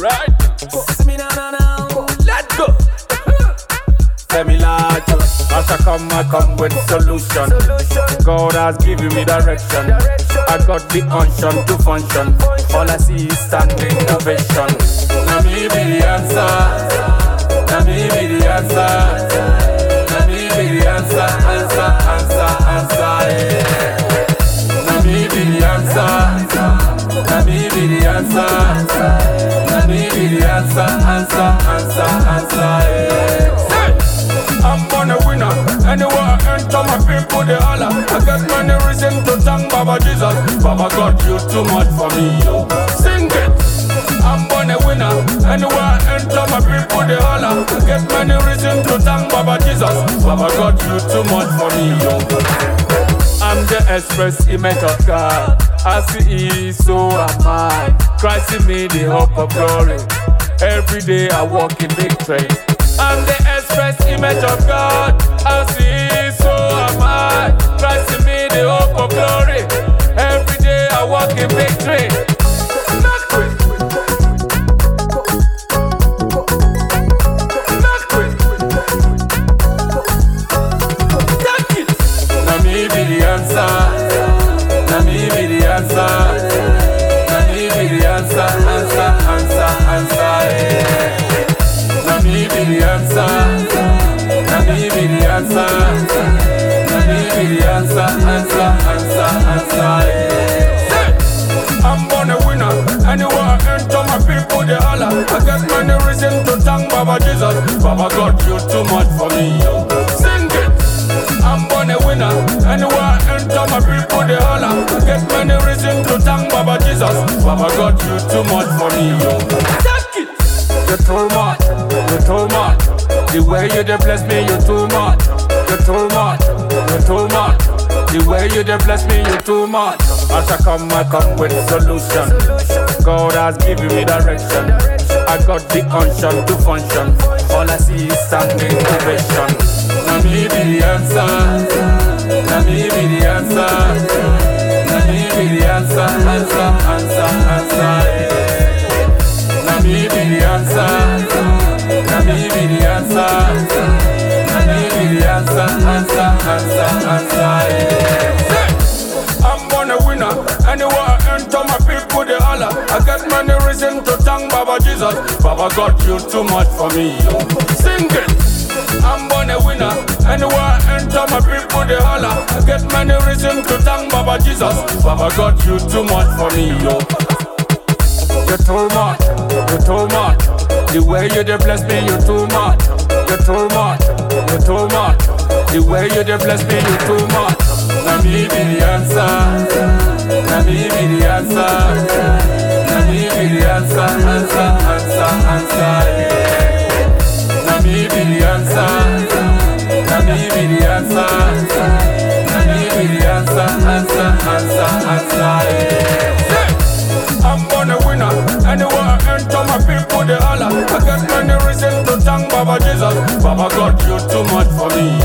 Right. Let's go. Semilato. As I come with solution. God has given me direction. I got the unction to function. All I see is standing ovation. Now me be the answer. Now me be the answer. Now me be the answer. Yeah. Now me be the answer. Now me be the answer. Now me be the answer. Yeah. I'm born a winner. Anywhere I enter, my people they holler. I get many reasons to thank Baba Jesus. Baba God, you too much for me, yo. Sing it. I'm born a winner. Anywhere I enter, my people they holler. I get many reasons to thank Baba Jesus. Baba God, you too much for me, yo. I'm the express image of God. As He is, so am I. Christ in me, the hope of glory. Every day I walk in victory. I'm the express image of God. As He is, so am I. Christ in me, the hope of glory. Every day I walk in victory. Not quit. Not quit. Take it. Now me be the answer. Now me be the answer. Now me be the answer. Yeah. Now me be the answer. Now me be the answer. Now me be the answer. Yeah. I'm born a winner. Anywhere I enter, my people they holler. I get many reasons to thank Baba Jesus. Baba God, you too much for me, yo. Sing it. I'm born a winner. Anywhere I enter, my people they holler. I get many reasons to thank Baba Jesus. Baba God, you too much for me, yo. Take it. You're too much. You're too much. The way you dey bless me, you're too much. You're too much. You're too much. The way you dey bless me, you're too much. As I come with solution. God has given me direction. I got the unction to function. All I see is standing ovation. Now me be the answer. Now me be the answer. Now me be the answer. Yeah. Now me be the answer. Now me be the answer. Now me be the answer. Yeah. I'm born a winner. Anywhere I enter, my people they holler. I get many reasons to thank Baba Jesus. Baba God, you too much for me, yo. Sing it. I'm born a winner. Anywhere I enter, my people they holler. I get many reasons to thank Baba Jesus. Baba God, you too much for me, yo. You're too much. You're too much. The way you dey bless me, you're too much. You're too much. You're too much. The way you dey bless me, you're too much. Now me be the answer. Now me be the answer. Now me be the answer. Yeah. Now me be the answer. Now me be the answer. Now me be the answer. Yeah. I'm born a winner. Anywhere I enter, my people they holler. I get many reasons to thank Baba Jesus. Baba God, you too much for me.